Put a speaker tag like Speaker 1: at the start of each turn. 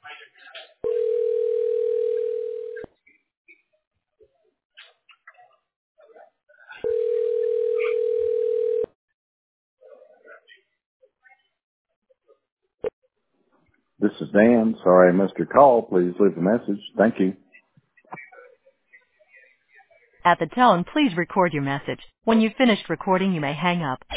Speaker 1: This is Dan. Sorry I missed your call. Please leave a message. Thank you.
Speaker 2: At the tone, please record your message. When you've finished recording, you may hang up.